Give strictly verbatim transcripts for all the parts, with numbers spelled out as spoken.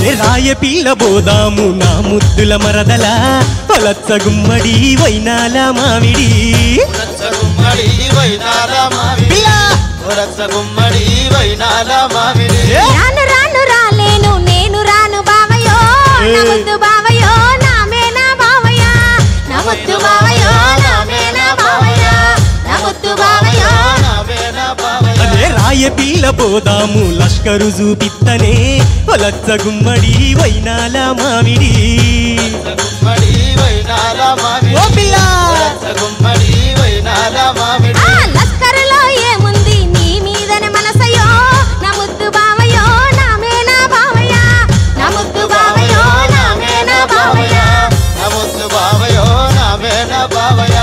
అరే రాయ పిల్ల బోదాము నా ముద్దుల మరదల పలచ్చ గుమ్మడి వైనాల మామిడి గుమ్మడి వైనాల మామిడి గుమ్మడి వైనాల మామిడి రాను రాను రాలేను నేను రాను బావయో నా ముద్దు బావయో నామేనా బావయ్య నా ముద్దు బావయో నామేనా బావయ్య నా ముద్దు బావయో నామేనా బావయ్య అదే రాయ పిల్ల బోదాము లష్కరు చూపిత్తనే పలచ్చ గుమ్మడి వైనాల మామిడి గుమ్మడి వైనాల మామిడి ఓ పిల్ల గుమ్మడి వైనాల మామిడి ఆ లస్కరులో ఏముంది నీ మీదనే మనసయో నా ముద్దు బావయో నామేనా బావయ్య నా ముద్దు బావయో నామేనా బావయ్య నా ముద్దు బావయో నామేనా బావయ్య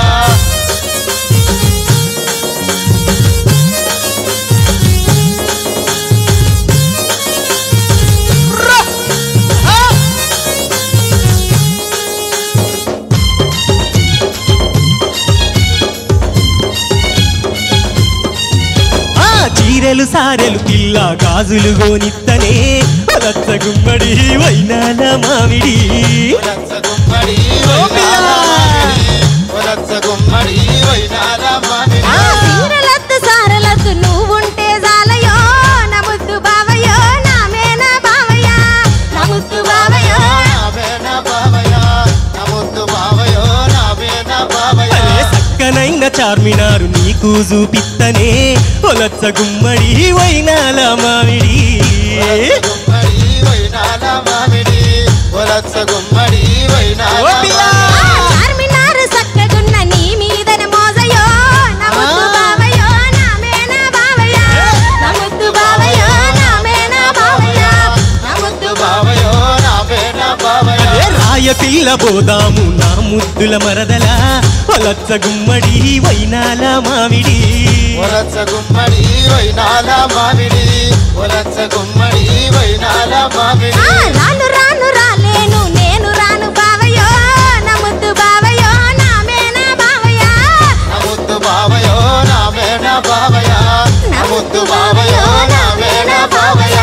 చీరెలు సారెలు పిల్ల గాజులు గోనిత్తనే పలచ్చ గుమ్మడి వైనాల మామిడి గుమ్మడి వైనాల మామిడి గుమ్మడి వైనాల మామిడి ఆ సీరలద్దు సారలద్దు నువ్వుంటే జాలయో నా ముద్దు బావయో నామేనా బావయ్య నా ముద్దు బావయో నామేనా బావయ్య నా ముద్దు బావయో నామేనా బావయ్య అరే సక్కనైన చార్మినారు నీకు చూపిత్తనే పలచ్చ గుమ్మడి వైనాల మామిడి గుమ్మడి వైనాల మామిడి గుమ్మడి వైనాల ఆ చార్మినారు సక్కగున్న నీ మీదన మోజయో నా ముద్దు బావయో నామేనా బావయ్య నా ముద్దు బావయో నామేనా బావయ్య నా ముద్దు బావయో నామేనా బావయ్య అరే రాయ పిల్ల బోదాము నా ముద్దుల మరదల పలచ్చ గుమ్మడి వైనాల మామిడి గుమ్మడి వైనాల మామిడి గుమ్మడి వైనాల మామిడి ఆ రాను రాను రాలేను నేను రాను బావయో నా ముద్దు బావయో నామేనా బావయ్య నా ముద్దు బావయో నామేనా బావయ్య నా ముద్దు బావయో నామేనా బావయ్య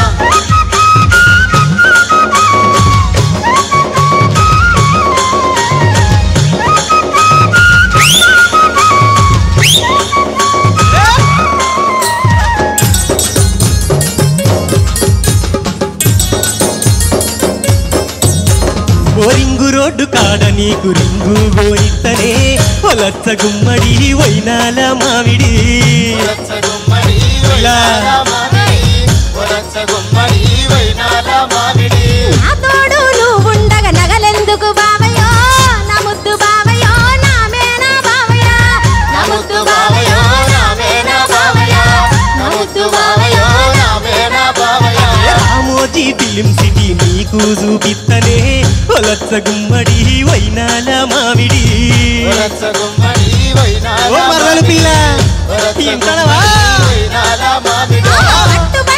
రింగు రోడ్డు కాడ నీకు రింగు గోయిత్తనే పలచ్చ గుమ్మడి వైనాల మామిడి గుమ్మడి వైనాల మామిడి గుమ్మడి వైనాల మామిడి నా తోడు నువ్వుండగా నగలెందుకు బావయో నా ముద్దు బావయో నామేనా బావయ్య నా ముద్దు బావయో నామేనా బావయ్య నా ముద్దు బావయో నామేనా బావయ్య రామోజీ ఫిలిం సిటీ నీకు చూపిత్తనే పలచ్చ గుమ్మడి వైనాల మామిడి గుమ్మడి వైనాల ఓ మరదలు పిల్ల ఇంతనవా వైనాల మామిడి పట్టు